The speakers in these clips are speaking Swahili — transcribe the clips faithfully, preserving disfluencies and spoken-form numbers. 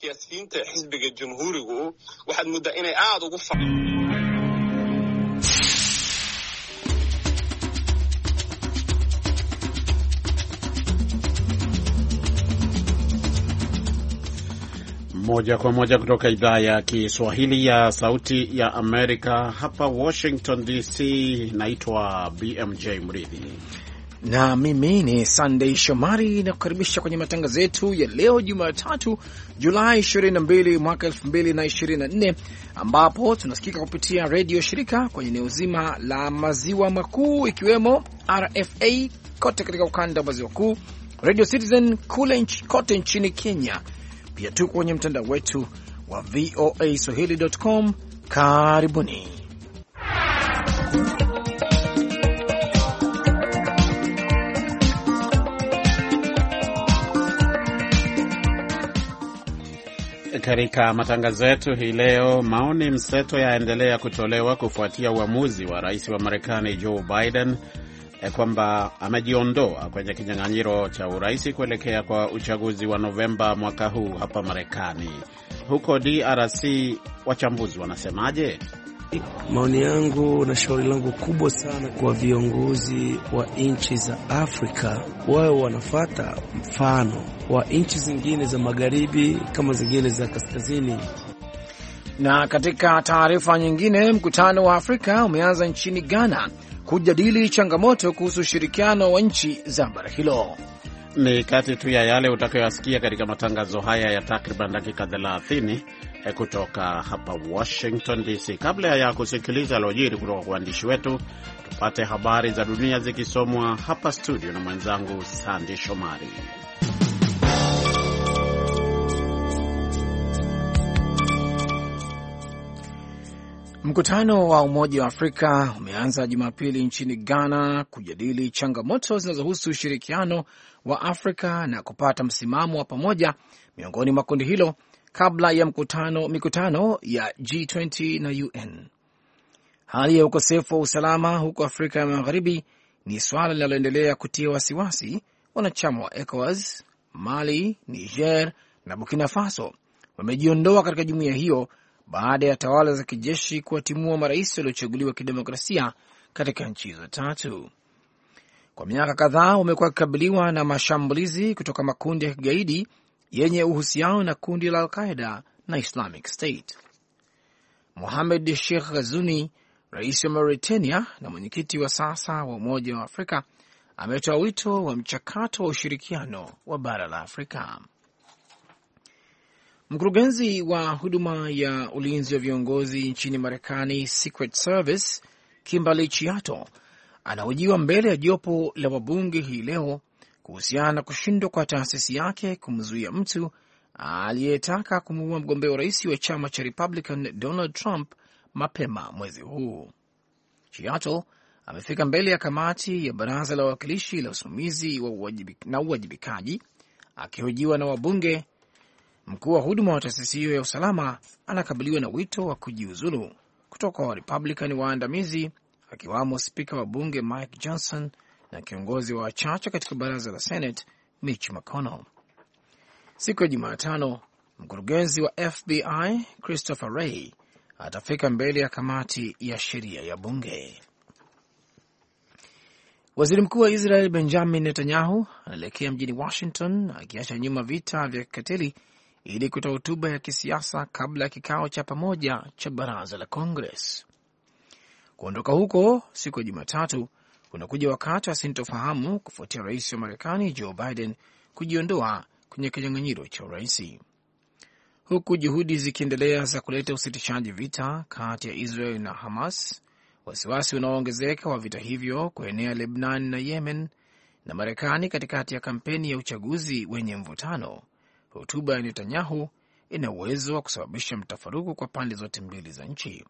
siyaasiyiinta xisbiga jamhuurigu waxaad muddaa inay aad ugu fa Moja kwa moja kutoka idhaa ya Kiswahili ya Sauti ya Amerika hapa Washington D C. Naitwa B M J Mridhi na mimi ni Sunday Shomari, na kukaribisha kwenye matangazo yetu ya leo Jumatatu Julai ishirini na mbili mwaka elfu mbili na ishirini na nne, ambapo tunasikika kupitia redio shirika kwenye eneo zima la maziwa makuu ikiwemo R F A kote katika ukanda wa maziwa makuu, Radio Citizen kule kote nchini Kenya. Pia tuko kwenye mtandao wetu wa V O A Swahili dot com. Karibuni. Katika matangazo yetu hii leo, maoni mseto yaendelea kutolewa kufuatia uamuzi wa rais wa Marekani Joe Biden kwamba amejiondoa kwenye kinyang'anyiro cha urais kuelekea kwa uchaguzi wa Novemba mwaka huu hapa Marekani. Huko D R C wachambuzi wanasemaje? Maoni yangu na shauri langu kubwa sana kwa viongozi wa nchi za Afrika, wao wanafuata mfano wa nchi zingine za magharibi kama zingine za kaskazini. Na katika taarifa nyingine, mkutano wa Afrika umeanza nchini Ghana kujadili changamoto kuhusu ushirikiano wa nchi za bara hilo. Ni kati tu ya yale utakayosikia katika matangazo haya ya takriban dakika thelathini kutoka hapa Washington D C. Kabla ya kusikiliza lojiri kutoka kwa waandishi wetu, tupate habari za dunia zikisomwa hapa studio na mwenzangu Sandy Shomari. Mkutano wa Umoja wa Afrika umeanza Jumapili nchini Ghana kujadili changamoto zinazohusu ushirikiano wa Afrika na kupata msimamo wa pamoja miongoni mwa kundi hilo kabla ya mkutano, mikutano ya G twenty na U N. Hali ya ukosefu wa usalama huko Afrika ya Magharibi ni swala linaloendelea kutia wasiwasi. Wanachama wa ECOWAS, Mali, Niger na Burkina Faso wamejiondoa katika jumuiya hiyo baada ya tawala za kijeshi kuwatimua marais waliochaguliwa kidemokrasia katika nchi hizo tatu. Kwa miaka kadhaa wamekuwa wakikabiliwa na mashambulizi kutoka makundi ya kigaidi yenye uhusiano na kundi la Al-Qaeda na Islamic State. Mohamed Sheikh Ghazuni, rais wa Mauritania na mwenyekiti wa sasa wa Umoja wa Afrika, ametoa wito wa mchakato wa ushirikiano wa bara la Afrika. Mkurugenzi wa huduma ya ulinzi wa viongozi nchini Marekani, Secret Service, Kimberly Chiato, anahojiwa mbele ya jopo la wabunge hii leo kuhusiana na kushindwa kwa taasisi yake kumzuia mtu aliyetaka kumuua mgombea urais wa chama cha Republican Donald Trump mapema mwezi huu. Chiato amefika mbele ya kamati ya baraza la wawakilishi la usimamizi wa uwajibik, na uwajibikaji akihojiwa na wabunge. Mkuu wa huduma wa taasisi hiyo ya usalama anakabiliwa na wito wa kujiuzulu kutoka wa Republican waandamizi, akiwamo spika wa bunge Mike Johnson na kiongozi wa wachache katika baraza la Senate Mitch McConnell. Siku ya Jumatano, mkurugenzi wa F B I Christopher Wray atafika mbele ya kamati ya sheria ya bunge. Waziri mkuu wa Israel Benjamin Netanyahu anaelekea mjini Washington akiacha nyuma vita vya kikatili ili kutoa hotuba ya kisiasa kabla ya kikao cha pamoja cha baraza la Congress. Kuondoka huko siku ya Jumatatu kunakuja wakati wa sintofahamu kufuatia rais wa Marekani Joe Biden kujiondoa kwenye kinyang'anyiro cha urais, huku juhudi zikiendelea za kuleta usitishaji vita kati ya Israel na Hamas. Wasiwasi unaoongezeka wa vita hivyo kuenea Lebanon na Yemen, na Marekani katikati ya kampeni ya uchaguzi wenye mvutano. Hotuba ya Netanyahu ina uwezo wa kusababisha mtafaruku kwa pande zote mbili za nchi.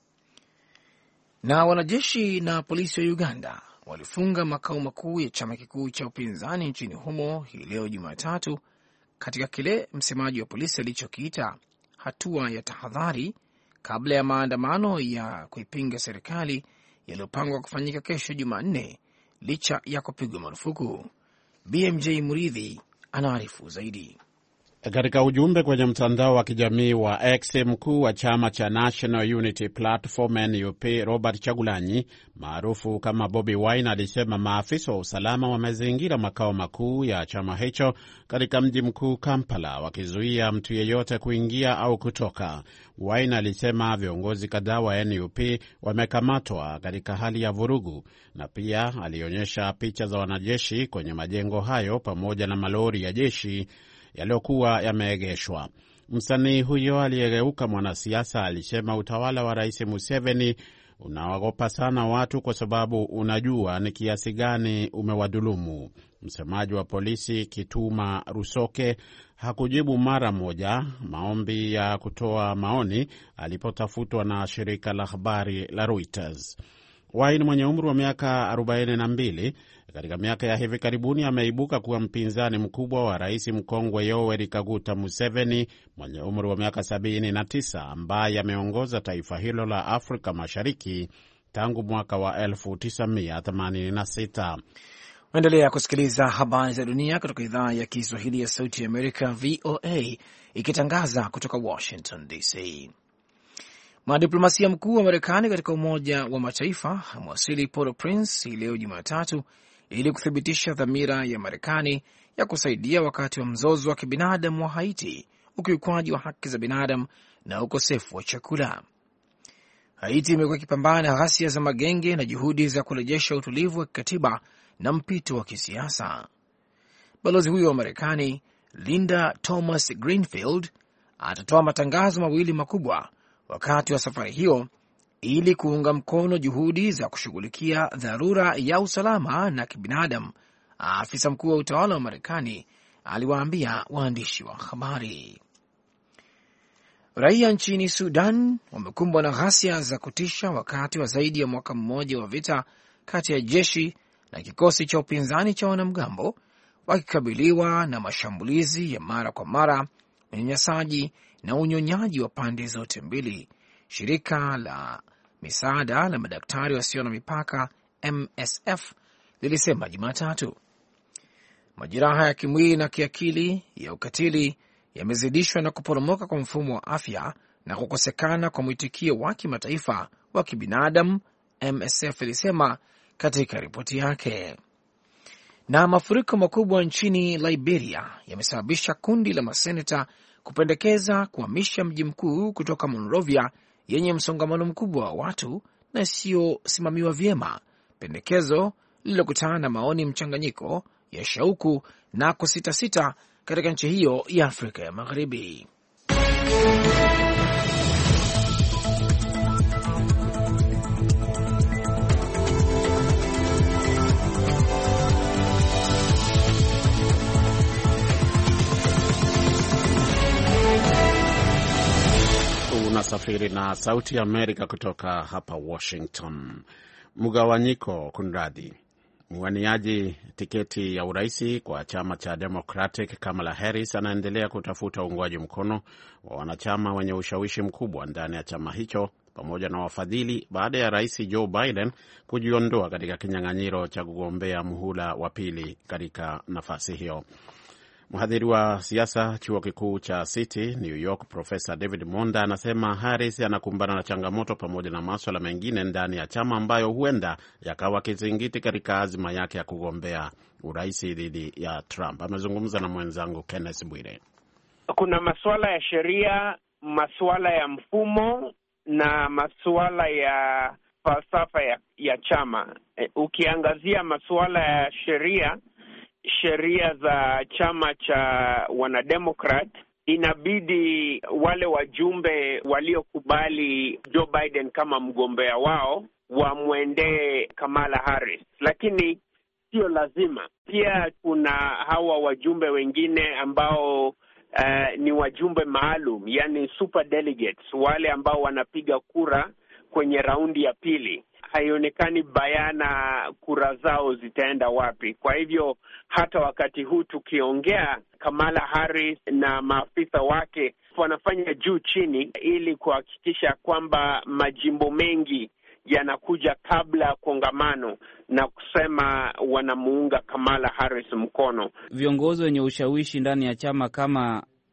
Na wanajeshi na polisi wa Uganda walifunga makao makuu ya chama kikuu cha upinzani nchini humo hii leo Jumatatu, katika kile msemaji wa polisi alichokiita hatua ya tahadhari kabla ya maandamano ya kuipinga serikali yaliyopangwa kufanyika kesho Jumanne licha ya kupigwa marufuku. B M J Muridhi anaarifu zaidi. Katika ujumbe kwenye mtandao wa kijamii wa X, mkuu wa chama cha National Unity Platform N U P Robert Chagulanyi maarufu kama Bobi Wine alisema maafisa wa usalama wamezingira makao makuu ya chama hicho katika mji mkuu Kampala, wakizuia mtu yeyote kuingia au kutoka. Wine alisema viongozi kadhaa wa N U P wamekamatwa katika hali ya vurugu, na pia alionyesha picha za wanajeshi kwenye majengo hayo pamoja na malori ya jeshi yaliyokuwa yameegeshwa. Msanii huyo aliyegeuka mwanasiasa alisema utawala wa Rais Museveni unawagopa sana watu kwa sababu unajua ni kiasi gani umewadhulumu. Msemaji wa polisi Kituma Rusoke hakujibu mara moja maombi ya kutoa maoni alipotafutwa na shirika la habari la Reuters. Wine mwenye umri wa miaka arobaini na mbili katika miaka ya hivi karibuni ameibuka kuwa mpinzani mkubwa wa rais mkongwe Yoweri Kaguta Museveni mwenye umri wa miaka sabini na tisa ambaye ameongoza taifa hilo la Afrika Mashariki tangu mwaka wa elfu tisa mia themanini na sita. Endelea kusikiliza habari za dunia kutoka idhaa ya Kiswahili ya Sauti ya Amerika V O A ikitangaza kutoka Washington D C. Mwanadiplomasia mkuu wa Marekani katika Umoja wa Mataifa amewasili Port-au-Prince hii leo Jumatatu ili kuthibitisha dhamira ya Marekani ya kusaidia wakati wa mzozo wa kibinadamu wa Haiti, ukiukwaji wa haki za binadamu na ukosefu wa chakula. Haiti imekuwa ikipambana na ghasia za magenge na juhudi za kurejesha utulivu wa kikatiba na mpito wa kisiasa. Balozi huyo wa Marekani Linda Thomas Greenfield atatoa matangazo mawili makubwa wakati wa safari hiyo ili kuunga mkono juhudi za kushughulikia dharura ya usalama na kibinadamu. Afisa mkuu wa utawala wa Marekani aliwaambia waandishi wa habari. Raia nchini Sudan wamekumbwa na ghasia za kutisha wakati wa zaidi ya mwaka mmoja wa vita kati ya jeshi na kikosi cha upinzani cha wanamgambo, wakikabiliwa na mashambulizi ya mara kwa mara, unyanyasaji na unyonyaji wa pande zote mbili. Shirika la misaada la madaktari wasio na mipaka M S F lilisema Jumatatu majeraha ya kimwili na kiakili ya ukatili yamezidishwa na kuporomoka kwa mfumo wa afya na kukosekana kwa mwitikio wa kimataifa wa kibinadamu, M S F ilisema katika ripoti yake. Na mafuriko makubwa nchini Liberia yamesababisha kundi la maseneta kupendekeza kuhamisha mji mkuu kutoka Monrovia yenye msongamano mkubwa wa watu na isiyosimamiwa vyema, pendekezo lililokutana na maoni mchanganyiko ya shauku na kusitasita katika nchi hiyo ya Afrika ya Magharibi. Unasafiri na Sauti ya Amerika kutoka hapa Washington. Mgawanyiko kunradhi. Mwaniaji tiketi ya uraisi kwa chama cha Democratic Kamala Harris anaendelea kutafuta uungwaji mkono wa wanachama wenye ushawishi mkubwa ndani ya chama hicho pamoja na wafadhili baada ya Rais Joe Biden kujiondoa katika kinyang'anyiro cha kugombea muhula wa pili katika nafasi hiyo. Mhadhiri wa siasa chuo kikuu cha City New York, Profesa David Monda anasema Harris anakumbana na changamoto pamoja na masuala mengine ndani ya chama ambayo huenda yakawa kizingiti katika azima yake ya kugombea urais dhidi ya Trump. Amezungumza na mwenzangu Kenneth Bwire. Kuna masuala ya sheria, masuala ya mfumo na masuala ya falsafa ya, ya chama. E, ukiangazia masuala ya sheria sheria za chama cha wanademokrat, inabidi wale wajumbe waliokubali Joe Biden kama mgombea wao wamwendee Kamala Harris, lakini sio lazima. Pia kuna hawa wajumbe wengine ambao uh, ni wajumbe maalum, yani super delegates, wale ambao wanapiga kura kwenye raundi ya pili. Haionekani bayana kura zao zitaenda wapi. Kwa hivyo hata wakati huu tukiongea, Kamala Harris na maafisa wake wanafanya juu chini ili kuhakikisha kwamba majimbo mengi yanakuja kabla ya kongamano na kusema wanamuunga Kamala Harris mkono. Viongozi wenye ushawishi ndani ya chama kama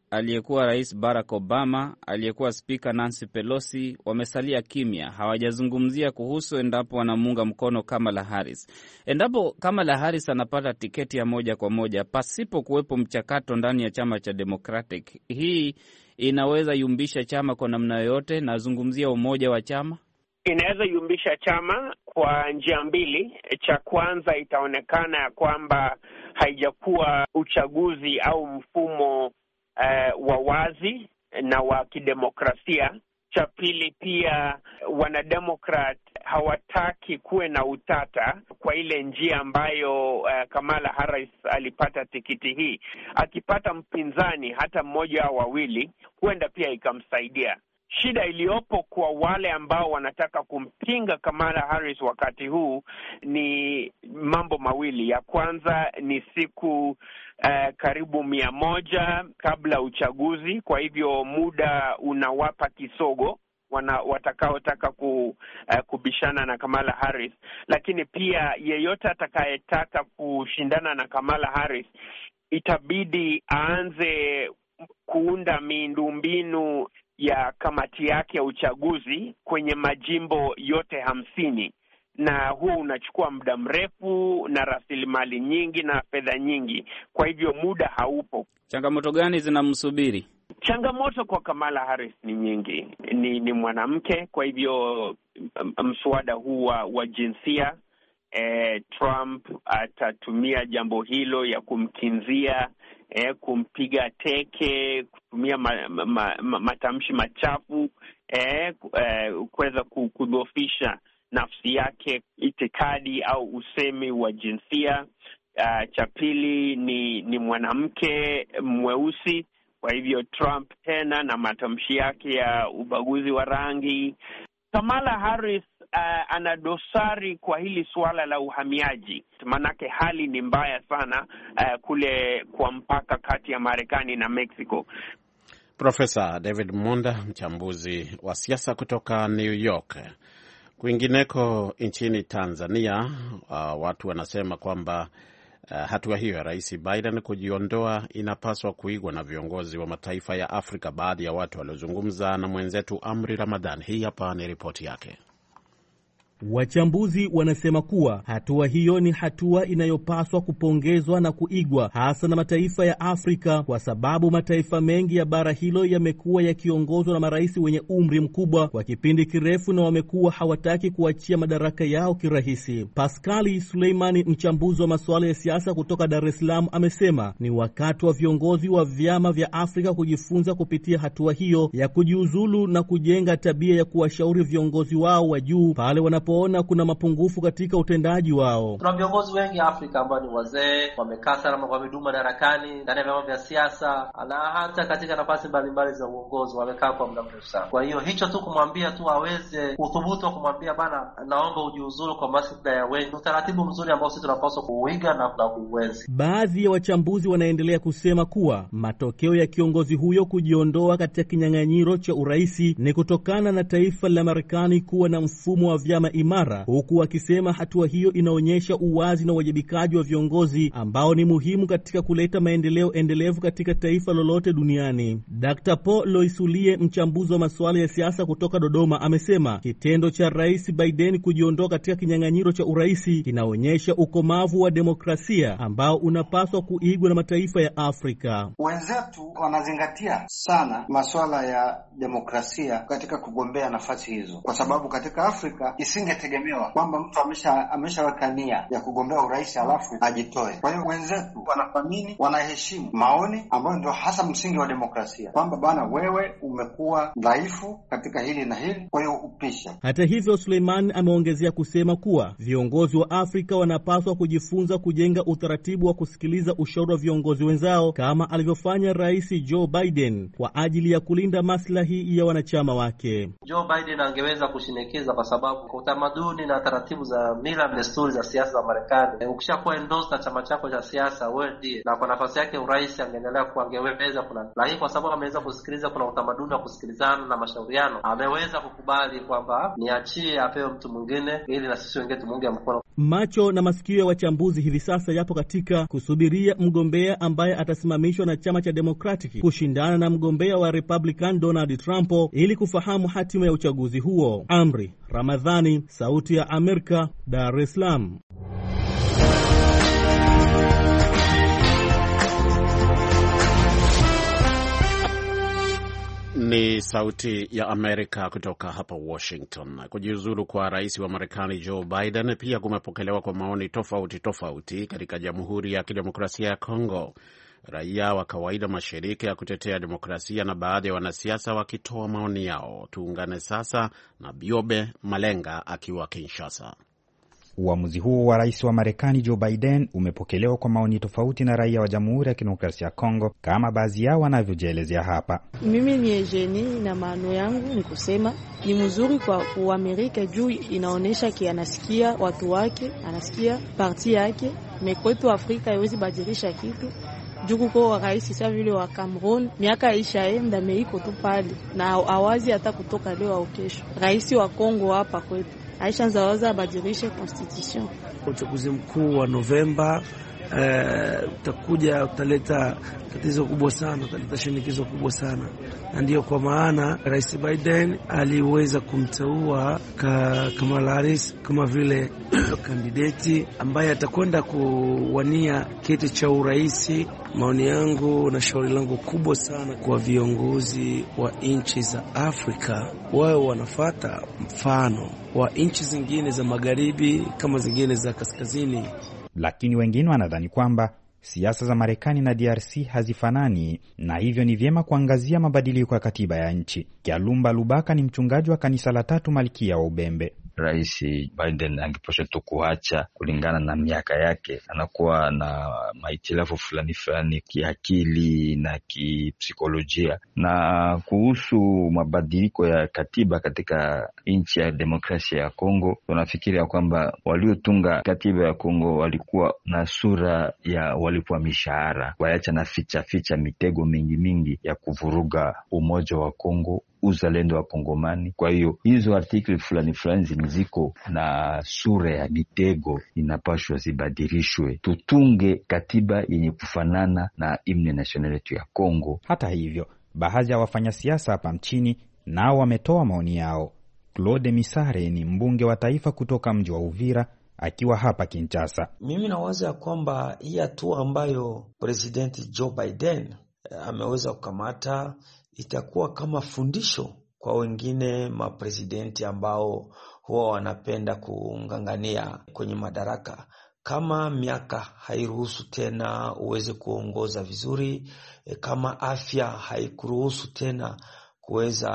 aliyekuwa Rais Barack Obama, aliyekuwa Spika Nancy Pelosi wamesalia kimya, hawajazungumzia kuhusu endapo wanamuunga mkono Kamala Harris. Endapo Kamala Harris anapata tiketi ya moja kwa moja pasipo kuwepo mchakato ndani ya chama cha Democratic, hii inaweza yumbisha chama kwa namna yoyote? Nazungumzia umoja wa chama. Inaweza yumbisha chama kwa njia mbili. Cha kwanza, itaonekana ya kwamba haijakuwa uchaguzi au mfumo uh, wa wazi na wa kidemokrasia. Cha pili, pia wanademokrat hawataki kuwe na utata kwa ile njia ambayo uh, Kamala Harris alipata tikiti hii. Akipata mpinzani hata mmoja au wawili, huenda pia ikamsaidia. Shida iliyopo kwa wale ambao wanataka kumpinga Kamala Harris wakati huu ni mambo mawili. Ya kwanza ni siku uh, karibu mia moja kabla uchaguzi, kwa hivyo muda unawapa kisogo wana watakaotaka ku, uh, kubishana na Kamala Harris. Lakini pia yeyote atakayetaka kushindana na Kamala Harris itabidi aanze kuunda miundombinu ya kamati yake ya uchaguzi kwenye majimbo yote hamsini, na huu unachukua muda mrefu na rasilimali nyingi na fedha nyingi. Kwa hivyo muda haupo. Changamoto gani zinamsubiri? Changamoto kwa Kamala Harris ni nyingi. Ni, ni mwanamke, kwa hivyo mswada huu wa jinsia eh, Trump atatumia jambo hilo ya kumkinzia, eh, kumpiga teke, kutumia ma, ma, ma, matamshi machafu, eh, eh, kuweza kudhoofisha nafsi yake, itikadi au usemi wa jinsia. Uh, cha pili ni ni mwanamke mweusi, kwa hivyo Trump tena na matamshi yake ya ubaguzi wa rangi. Kamala Harris uh, ana dosari kwa hili suala la uhamiaji, manake hali ni mbaya sana uh, kule kwa mpaka kati ya Marekani na Mexico. Profesa David Monda, mchambuzi wa siasa kutoka New York. Kwingineko nchini Tanzania, uh, watu wanasema kwamba Uh, hatua hiyo ya Rais Biden kujiondoa inapaswa kuigwa na viongozi wa mataifa ya Afrika. Baadhi ya watu waliozungumza na mwenzetu Amri Ramadhan. Hii hapa ni ripoti yake. Wachambuzi wanasema kuwa hatua hiyo ni hatua inayopaswa kupongezwa na kuigwa hasa na mataifa ya Afrika, kwa sababu mataifa mengi ya bara hilo yamekuwa yakiongozwa na marais wenye umri mkubwa kwa kipindi kirefu na wamekuwa hawataki kuachia madaraka yao kirahisi. Pascali Suleimani, mchambuzi wa masuala ya siasa kutoka Dar es Salaam, amesema ni wakati wa viongozi wa vyama vya Afrika kujifunza kupitia hatua hiyo ya kujiuzulu na kujenga tabia ya kuwashauri viongozi wao wa juu pale wana ona kuna mapungufu katika utendaji wao. Tuna viongozi wengi Afrika ambao ni wazee, wamekaa sana kwa midumu madarakani ndani ya vyama vya siasa na hata katika nafasi mbalimbali za uongozi wamekaa kwa muda mrefu sana. Kwa hiyo hicho tu kumwambia tu aweze kuthubutu kumwambia bana, naomba ujiuzulu kwa maslahi ya wengi, utaratibu mzuri ambao sisi tunapaswa kuuiga na kuuenzi. Baadhi ya wachambuzi wanaendelea kusema kuwa matokeo ya kiongozi huyo kujiondoa katika kinyang'anyiro cha uraisi ni kutokana na taifa la Marekani kuwa na mfumo wa vyama imara, huku wakisema hatua hiyo inaonyesha uwazi na uwajibikaji wa viongozi ambao ni muhimu katika kuleta maendeleo endelevu katika taifa lolote duniani. Daktari Paul Loisulie, mchambuzi wa masuala ya siasa kutoka Dodoma, amesema kitendo cha Rais Biden kujiondoa katika kinyang'anyiro cha uraisi kinaonyesha ukomavu wa demokrasia ambao unapaswa kuigwa na mataifa ya Afrika. Wenzetu wanazingatia sana masuala ya demokrasia katika kugombea nafasi hizo, kwa sababu katika Afrika isingetegemewa kwamba mtu amesha ameshaweka nia ya kugombea urais alafu ajitoe. Kwa hiyo wenzetu wanathamini, wanaheshimu maoni ambayo ndio hasa msingi wa demokrasia, kwamba bana, wewe umekuwa dhaifu katika hili na hili, kwa hiyo upisha. Hata hivyo, Suleiman ameongezea kusema kuwa viongozi wa Afrika wanapaswa kujifunza kujenga utaratibu wa kusikiliza ushauri wa viongozi wenzao kama alivyofanya Rais Joe Biden kwa ajili ya kulinda maslahi ya wanachama wake. Joe Biden angeweza kushinikiza, kwa sababu tamaduni na taratibu za mila na desturi za siasa za Marekani, ukishakuwa endorsed na chama chako cha siasa, wewe ndiye, na kwa nafasi yake urais angeendelea kuangeweza kuna, lakini kwa sababu ameweza kusikiliza, kuna utamaduni wa kusikilizana na mashauriano, ameweza kukubali kwamba niachie apewe mtu mwingine ili na sisi wengine tumuunge mkono. Macho na masikio ya wachambuzi hivi sasa yapo katika kusubiria mgombea ambaye atasimamishwa na chama cha Democratic kushindana na mgombea wa Republican Donald Trump ili kufahamu hatima ya uchaguzi huo. Amri Ramadhani, Sauti ya Amerika, Dar es Salaam. Ni Sauti ya Amerika kutoka hapa Washington. Kujiuzulu kwa rais wa Marekani Joe Biden pia kumepokelewa kwa maoni tofauti tofauti katika Jamhuri ya Kidemokrasia ya Kongo. Raia wa kawaida, mashirika ya kutetea demokrasia na baadhi ya wanasiasa wakitoa maoni yao. Tuungane sasa na Biobe Malenga akiwa Kinshasa. Uamuzi huo wa rais wa Marekani Joe Biden umepokelewa kwa maoni tofauti na raia wa Jamhuri ya Kidemokrasia ya Kongo, kama baadhi yao wanavyojielezea hapa. Mimi ni Eugenie na maano yangu ni kusema ni mzuri kwa Amerika juu inaonesha ki anasikia watu wake, anasikia parti yake, mekwetu Afrika haiwezi badilisha kitu. Juku kwa rais sasa vile wa Cameroon miaka ishaenda meiko tu pale na awazi hata kutoka leo au kesho. Rais wa Kongo hapa kwetu Aisha Zawaza badilishe constitution. Uchaguzi mkuu wa Novemba uh, utakuja utaleta tatizo kubwa sana, utaleta shinikizo kubwa sana. Na ndio kwa maana Rais Biden aliweza kumteua ka, Kamala Harris kama vile kandidati ambaye atakwenda kuwania kiti cha urais. Maoni yangu na shauri langu kubwa sana kwa viongozi wa nchi za Afrika, wao wanafuata mfano wa nchi zingine za magharibi kama zingine za kaskazini. Lakini wengine wanadhani kwamba siasa za Marekani na D R C hazifanani na hivyo ni vyema kuangazia mabadiliko ya katiba ya nchi. Kialumba Lubaka ni mchungaji wa kanisa la Tatu Malkia wa Ubembe. Rais Biden angepaswa tu kuacha kulingana na miaka yake, anakuwa na mahitilafu fulani fulani kiakili na kipsikolojia. Na kuhusu mabadiliko ya katiba katika nchi ya demokrasia ya Kongo, tunafikiria kwamba waliotunga katiba ya Kongo walikuwa na sura ya walipwa mishahara, waacha na ficha ficha mitego mingi mingi ya kuvuruga umoja wa Kongo, uzalendo wa Kongomani. Kwa hiyo hizo artikli fulani fulani ziko na sura ya mitego, inapaswa zibadilishwe, tutunge katiba yenye kufanana na himne nasionali yetu ya Kongo. Hata hivyo, baadhi ya wafanyasiasa hapa mchini nao wametoa maoni yao. Claude Misare ni mbunge wa taifa kutoka mji wa Uvira akiwa hapa Kinshasa. Mimi nawaza kwamba hii hatua ambayo President Joe Biden ameweza kukamata itakuwa kama fundisho kwa wengine mapresidenti ambao huwa wanapenda kungangania kwenye madaraka. Kama miaka hairuhusu tena uweze kuongoza vizuri, kama afya haikuruhusu tena kuweza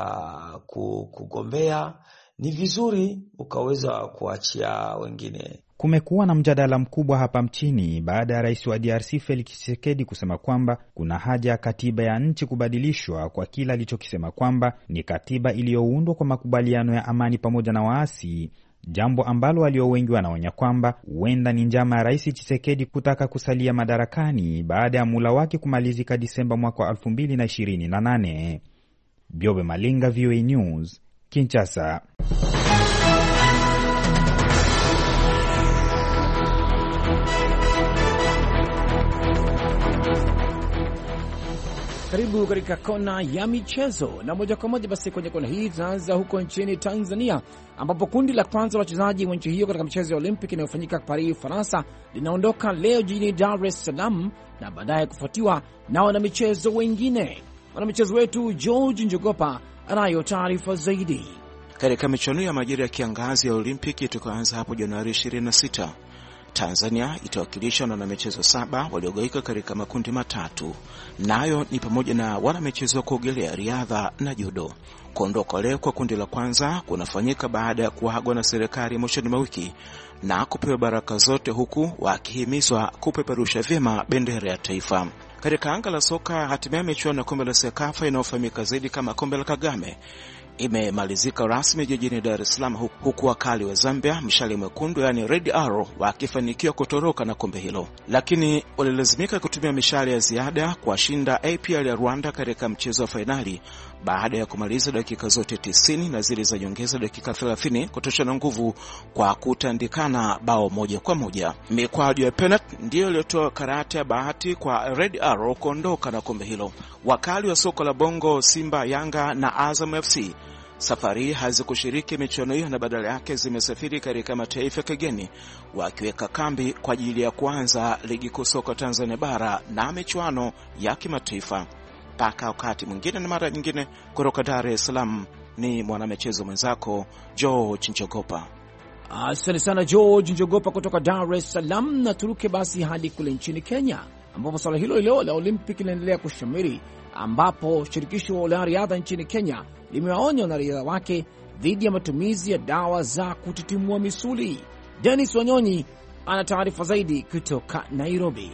kugombea, ni vizuri ukaweza kuachia wengine. Kumekuwa na mjadala mkubwa hapa mchini baada ya rais wa D R C Felix Tshisekedi kusema kwamba kuna haja ya katiba ya nchi kubadilishwa kwa kila alichokisema kwamba ni katiba iliyoundwa kwa makubaliano ya amani pamoja na waasi, jambo ambalo walio wengi wanaonya kwamba huenda ni njama ya rais Tshisekedi kutaka kusalia madarakani baada ya mula wake kumalizika Disemba mwaka wa elfu mbili na ishirini na nane. Biobe Malinga, V O A News, Kinshasa. Karibu katika kona ya michezo, na moja kwa moja basi kwenye kona hii tunaanza huko nchini Tanzania, ambapo kundi la kwanza wachezaji wa nchi hiyo katika michezo ya Olimpiki inayofanyika Paris, Faransa, linaondoka leo jijini Dar es Salaam na baadaye kufuatiwa na wana michezo wengine. Mwanamichezo wetu George Njogopa anayo taarifa zaidi. Katika michuano ya majira ya kiangazi ya Olimpiki itakayoanza hapo Januari ishirini na sita, Tanzania itawakilishwa na wanamichezo saba waliogaika katika makundi matatu, nayo ni pamoja na wanamichezo wa kuogelea, riadha na judo. Kuondoka leo kwa kundi la kwanza kunafanyika baada ya kuagwa na serikali mwishoni mwa wiki na kupewa baraka zote, huku wakihimizwa kupeperusha vyema bendera ya taifa. Katika anga la soka, hatimaye michuano ya kombe la Sekafa inayofahamika zaidi kama kombe la Kagame imemalizika rasmi jijini Dar es Salaam, huku wakali wa Zambia mshale mwekundu yani Red Arrow wakifanikiwa kutoroka na kombe hilo, lakini walilazimika kutumia mishale ya ziada kuwashinda A P R ya Rwanda katika mchezo wa fainali baada ya kumaliza dakika zote tisini na zile za nyongeza dakika thelathini kutoshana nguvu kwa kutandikana bao moja kwa moja. Mikwaju ya penalty ndiyo iliyotoa karata ya bahati kwa Red Arrow kuondoka na kombe hilo. Wakali wa soka la Bongo, Simba, Yanga na Azam F C safari hazikushiriki michuano hiyo na badala yake zimesafiri katika mataifa ya kigeni wakiweka kambi kwa ajili ya kuanza ligi kuu soka Tanzania bara na michuano ya kimataifa. Paka wakati mwingine na mara nyingine, kutoka Dar es Salaam ni mwanamichezo mwenzako George Njogopa. Asante sana George Njogopa kutoka Dar es Salaam. Na turuke basi hadi kule nchini Kenya ambapo swala hilo hilo la Olympic linaendelea kushamiri, ambapo shirikisho la riadha nchini Kenya limewaonya wanariadha wake dhidi ya matumizi ya dawa za kutitimua misuli. Dennis Wanyonyi ana taarifa zaidi kutoka Nairobi.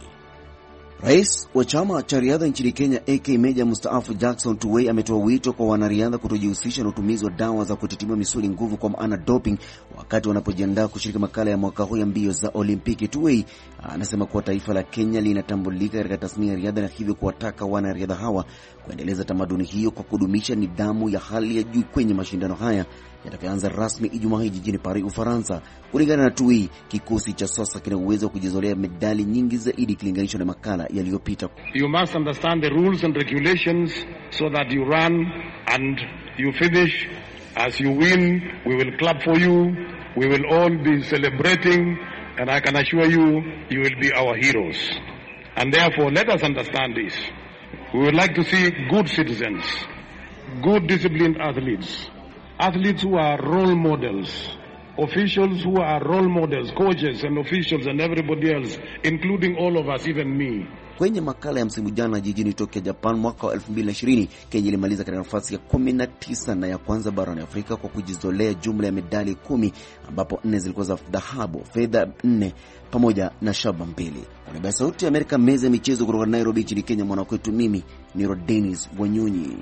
Rais wa chama cha riadha nchini Kenya A K Meja mstaafu Jackson Tuwei ametoa wito kwa wanariadha kutojihusisha na utumizi wa dawa za kutitimua misuli nguvu kwa maana doping wakati wanapojiandaa kushiriki makala ya mwaka huu ya mbio za Olimpiki. Tuwei anasema kuwa taifa la Kenya linatambulika katika tasnia ya riadha na hivyo kuwataka wanariadha hawa kuendeleza tamaduni hiyo kwa kudumisha nidhamu ya hali ya juu kwenye mashindano haya yatakayoanza rasmi Ijumaa hii jijini Paris, Ufaransa. Kulingana na Tuwei, kikosi cha sasa kina uwezo wa kujizolea medali nyingi zaidi kilinganishwa na makala yaliyopita. You must understand the rules and regulations so that you run and you finish. As you win, we will clap for you. We will all be celebrating, and I can assure you, you will be our heroes. And therefore, let us understand this. We would like to see good citizens, good disciplined athletes, athletes who are role models, officials who are role models, coaches and officials and everybody else, including all of us, even me. Kwenye makala ya msimu jana jijini Tokyo, Japan mwaka wa elfu mbili na ishirini, Kenya ilimaliza katika nafasi ya kumi na tisa na ya kwanza barani Afrika kwa kujizolea jumla ya medali kumi, ambapo nne zilikuwa za dhahabu, fedha nne pamoja na shaba mbili. Kwa niaba ya Sauti ya Amerika, meza ya michezo kutoka Nairobi nchini Kenya, mwanakwetu mimi ni Dennis Wanyonyi.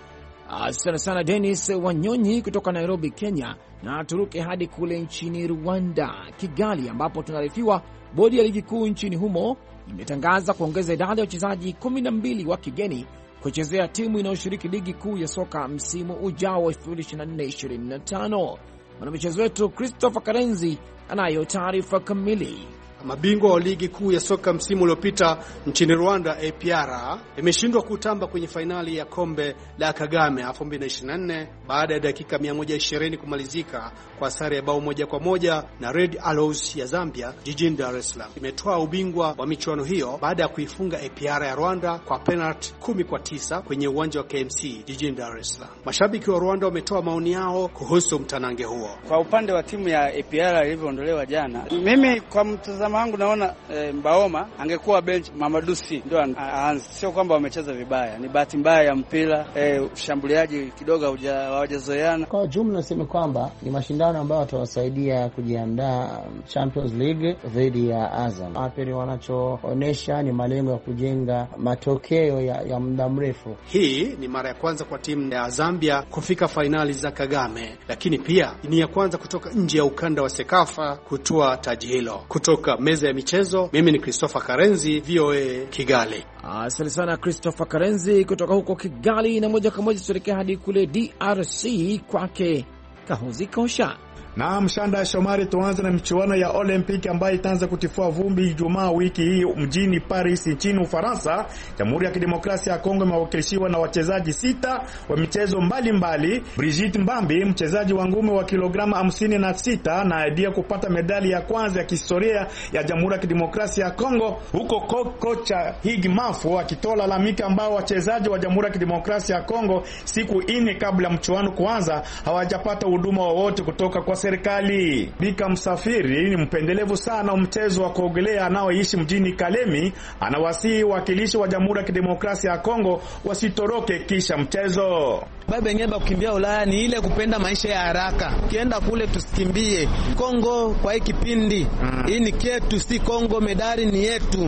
Asante sana Dennis Wanyonyi kutoka Nairobi, Kenya. Na turuke hadi kule nchini Rwanda, Kigali, ambapo tunaarifiwa bodi ya ligi kuu nchini humo imetangaza kuongeza idadi ya wachezaji kumi na mbili wa kigeni kuchezea timu inayoshiriki ligi kuu ya soka msimu ujao wa elfu mbili ishirini na nne ishirini na tano. Mwanamichezo wetu Christopher Karenzi anayo taarifa kamili. Mabingwa wa ligi kuu ya soka msimu uliopita nchini Rwanda, A P R imeshindwa kutamba kwenye fainali ya kombe la Kagame elfu mbili ishirini na nne baada ya dakika mia moja ishirini kumalizika kwa sare ya bao moja kwa moja na Red Arrows ya Zambia jijini Dar es Salaam. Imetoa ubingwa wa michuano hiyo baada ya kuifunga A P R ya Rwanda kwa penalty kumi kwa tisa kwenye uwanja wa K M C jijini Dar es Salaam. Mashabiki wa Rwanda wametoa maoni yao kuhusu mtanange huo. Kwa upande wa timu ya A P R ilivyoondolewa jana, mimi kwa mtazamo wangu naona e, Mbaoma angekuwa bench, Mamadusi ndio aanze. Sio kwamba wamecheza vibaya, ni bahati mbaya ya mpira, e, ushambuliaji kidogo hawajazoeana. Kwa jumla nasema kwamba ni mashindano ambayo watawasaidia kujiandaa Champions League dhidi ya Azam. Apeli wanachoonesha ni malengo ya kujenga matokeo ya, ya muda mrefu. Hii ni mara ya kwanza kwa timu ya Zambia kufika fainali za Kagame, lakini pia ni ya kwanza kutoka nje ya ukanda wa Sekafa kutoa taji hilo. Kutoka meza ya michezo, mimi ni Christopher Karenzi, V O A Kigali. Asante sana Christopher Karenzi kutoka huko Kigali. Na moja kwa moja tuelekea hadi kule D R C kwake Kahozi Kosha. Na mshanda Shomari, tuanze na michuano ya Olympic ambayo itaanza kutifua vumbi Ijumaa wiki hii mjini Paris nchini Ufaransa. Jamhuri ya Kidemokrasia ya Kongo imewakilishiwa na wachezaji sita wa michezo mbalimbali. Brigitte Mbambi, mchezaji wa ngumi wa kilograma hamsini na sita, na idea kupata medali ya kwanza ya kihistoria ya Jamhuri ya Kidemokrasia ya Kongo, huko kocha Higi Mafu akitola lamika ambao wachezaji wa Jamhuri ya Kidemokrasia ya Kongo siku ine kabla mchuano kuanza hawajapata huduma wowote kutoka kwa serikali. Bika Msafiri ni mpendelevu sana mchezo wa kuogelea anaoishi mjini Kalemi, anawasihi wakilishi wa Jamhuri ya Kidemokrasia ya Kongo wasitoroke kisha mchezo. Baba ngeba kukimbia Ulaya ni ile kupenda maisha ya haraka. Kienda kule tusikimbie. Kongo kwa hii kipindi, mm. hii ni ketu, si Kongo, medali ni yetu.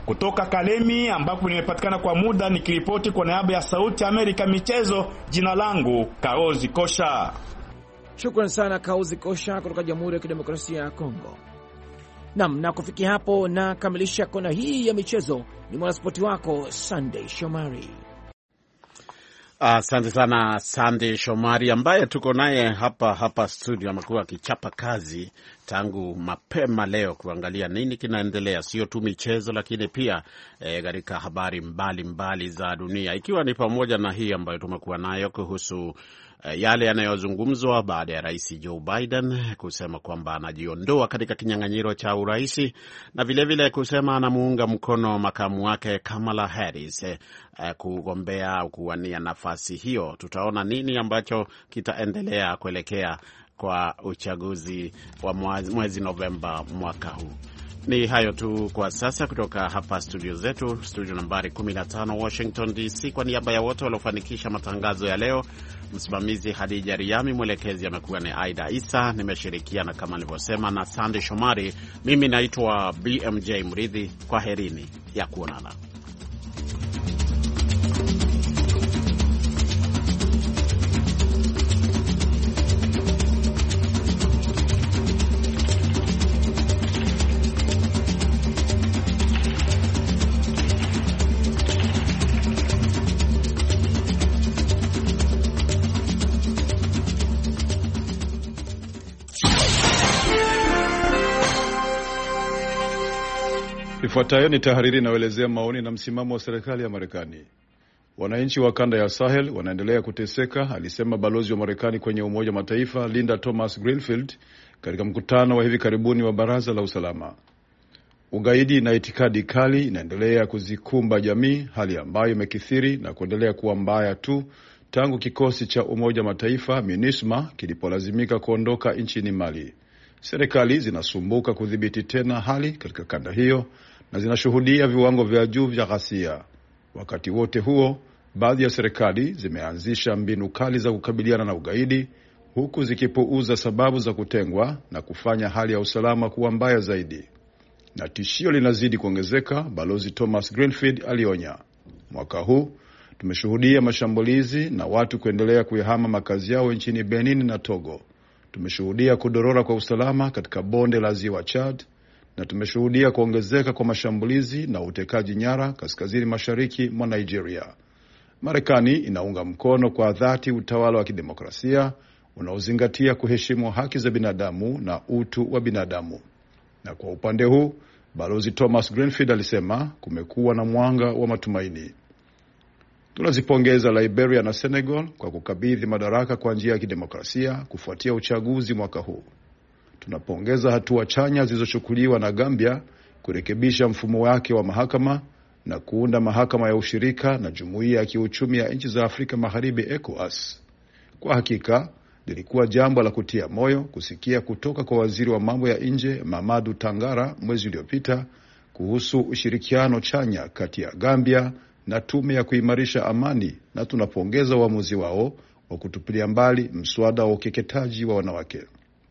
Kutoka Kalemi ambako nimepatikana kwa muda nikiripoti kwa niaba ya Sauti Amerika michezo, jina langu Kaozi Kosha. Shukrani sana Kaozi Kosha kutoka Jamhuri ya Kidemokrasia ya Kongo. Naam, na kufikia hapo na kamilisha kona hii ya michezo. Ni mwanaspoti wako Sunday Shomari. Asante uh, sana Sunday Shomari ambaye tuko naye hapa hapa studio. Amekuwa akichapa kazi tangu mapema leo kuangalia nini kinaendelea, sio tu michezo lakini pia katika eh, habari mbali mbali za dunia, ikiwa ni pamoja na hii ambayo tumekuwa nayo kuhusu yale yanayozungumzwa baada ya Rais Joe Biden kusema kwamba anajiondoa katika kinyang'anyiro cha urais, na vile vile kusema anamuunga mkono makamu wake Kamala Harris eh, kugombea au kuwania nafasi hiyo. Tutaona nini ambacho kitaendelea kuelekea kwa uchaguzi wa mwezi Novemba mwaka huu. Ni hayo tu kwa sasa kutoka hapa studio zetu, studio nambari kumi na tano Washington D C. Kwa niaba ya wote waliofanikisha matangazo ya leo, msimamizi Hadija Riami, mwelekezi amekuwa ni Aida Isa, nimeshirikiana kama nilivyosema na Sandy Shomari. Mimi naitwa B M J Mridhi. Kwa herini ya kuonana. Ifuatayo ni tahariri inayoelezea maoni na msimamo wa serikali ya Marekani. Wananchi wa kanda ya Sahel wanaendelea kuteseka, alisema balozi wa Marekani kwenye Umoja wa Mataifa Linda Thomas Greenfield katika mkutano wa hivi karibuni wa Baraza la Usalama. Ugaidi na itikadi kali inaendelea kuzikumba jamii, hali ambayo imekithiri na kuendelea kuwa mbaya tu tangu kikosi cha Umoja wa Mataifa MINUSMA kilipolazimika kuondoka nchini Mali. Serikali zinasumbuka kudhibiti tena hali katika kanda hiyo na zinashuhudia viwango vya juu vya ghasia. Wakati wote huo, baadhi ya serikali zimeanzisha mbinu kali za kukabiliana na ugaidi, huku zikipuuza sababu za kutengwa na kufanya hali ya usalama kuwa mbaya zaidi. Na tishio linazidi kuongezeka, Balozi Thomas Greenfield alionya. Mwaka huu tumeshuhudia mashambulizi na watu kuendelea kuyahama makazi yao nchini Benin na Togo. Tumeshuhudia kudorora kwa usalama katika bonde la Ziwa Chad, na tumeshuhudia kuongezeka kwa mashambulizi na utekaji nyara kaskazini mashariki mwa Nigeria. Marekani inaunga mkono kwa dhati utawala wa kidemokrasia unaozingatia kuheshimu haki za binadamu na utu wa binadamu. Na kwa upande huu, Balozi Thomas Greenfield alisema kumekuwa na mwanga wa matumaini. Tunazipongeza Liberia na Senegal kwa kukabidhi madaraka kwa njia ya kidemokrasia kufuatia uchaguzi mwaka huu. Tunapongeza hatua chanya zilizochukuliwa na Gambia kurekebisha mfumo wake wa mahakama na kuunda mahakama ya ushirika na Jumuiya ya Kiuchumi ya Nchi za Afrika Magharibi ECOWAS. Kwa hakika, lilikuwa jambo la kutia moyo kusikia kutoka kwa waziri wa mambo ya nje Mamadou Tangara mwezi uliopita kuhusu ushirikiano chanya kati ya Gambia na tume ya kuimarisha amani, na tunapongeza uamuzi wao wa kutupilia mbali mswada wa ukeketaji wa wanawake.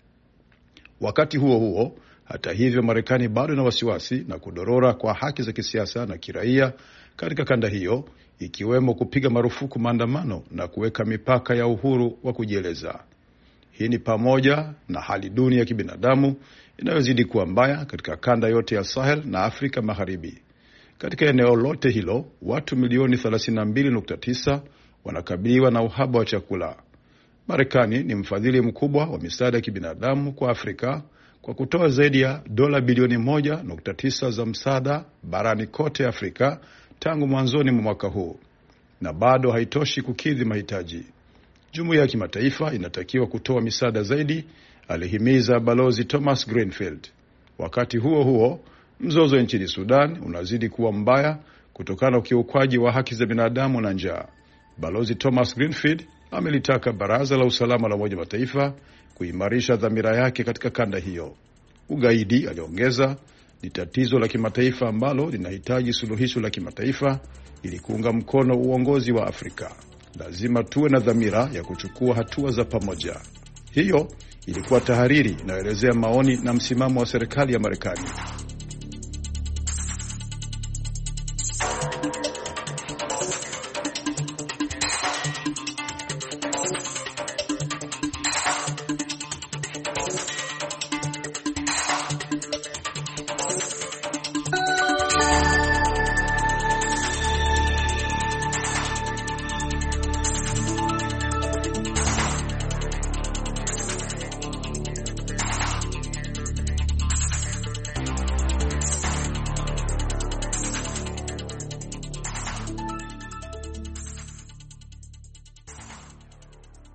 Wakati huo huo, hata hivyo, Marekani bado ina wasiwasi na kudorora kwa haki za kisiasa na kiraia katika kanda hiyo, ikiwemo kupiga marufuku maandamano na kuweka mipaka ya uhuru wa kujieleza. Hii ni pamoja na hali duni ya kibinadamu inayozidi kuwa mbaya katika kanda yote ya Sahel na Afrika Magharibi. Katika eneo lote hilo, watu milioni thelathini na mbili nukta tisa wanakabiliwa na uhaba wa chakula. Marekani ni mfadhili mkubwa wa misaada ya kibinadamu kwa Afrika kwa kutoa zaidi ya dola bilioni moja nukta tisa za msaada barani kote Afrika tangu mwanzoni mwa mwaka huu, na bado haitoshi kukidhi mahitaji. Jumuiya ya kimataifa inatakiwa kutoa misaada zaidi, alihimiza Balozi Thomas Greenfield. Wakati huo huo, mzozo nchini Sudan unazidi kuwa mbaya kutokana na ukiukwaji wa haki za binadamu na njaa. Balozi Thomas Greenfield amelitaka Baraza la Usalama la Umoja wa Mataifa kuimarisha dhamira yake katika kanda hiyo. Ugaidi, aliongeza, ni tatizo la kimataifa ambalo linahitaji suluhisho la kimataifa ili kuunga mkono uongozi wa Afrika. Lazima tuwe na dhamira ya kuchukua hatua za pamoja. Hiyo ilikuwa tahariri inayoelezea maoni na msimamo wa serikali ya Marekani.